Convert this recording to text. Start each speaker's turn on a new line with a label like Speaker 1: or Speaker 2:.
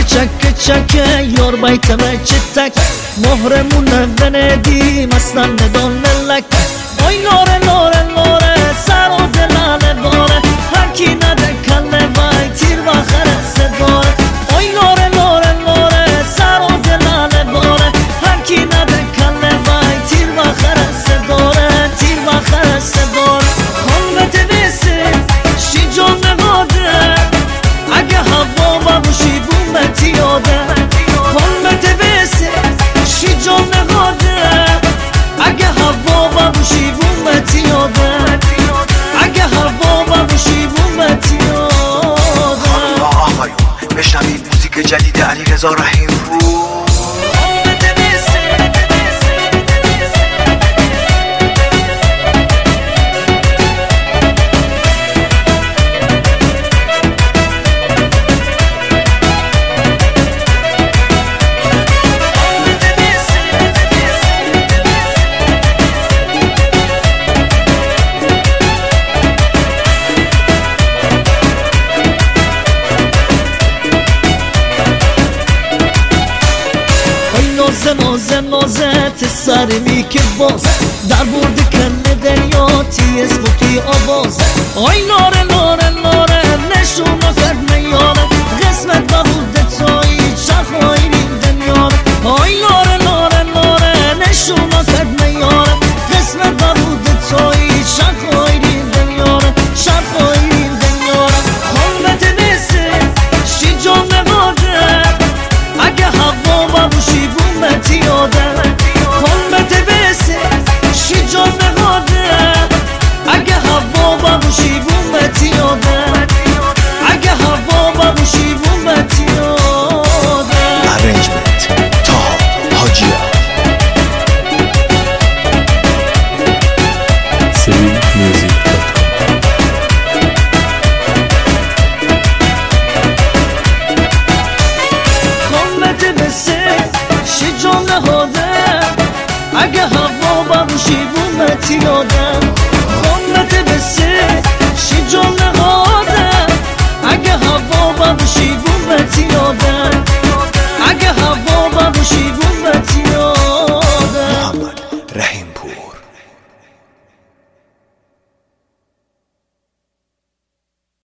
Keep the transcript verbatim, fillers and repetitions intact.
Speaker 1: چک چک یار بیتم چتک مهرمون وندی مثلا ندان ملک آی لاره لاره لاره سر و دلانه باره هر کی نده کله وای تیر و خرسه داره آی لاره لاره لاره سر و دلانه باره هر کی نده کله وای تیر و خرسه داره تیر و خرسه داره خانوت بیسه شی جان نگاده اگه هوا باشی بومتی یاده خانوت بیسه شی جان نگاده اگه هوا باشی بومتی یاده اگه هوا باشی بومتی یاده
Speaker 2: آقایون بشنوید موزیک جدید علیرضا رحیم پور.
Speaker 1: نازه نازه نازه تسرمی که باز در برد کنه دریاتی اسم توی آواز آی لاره لاره لاره نشون کرد میانه قسمت ببود تایی چرخ آینی دنیانه آی لاره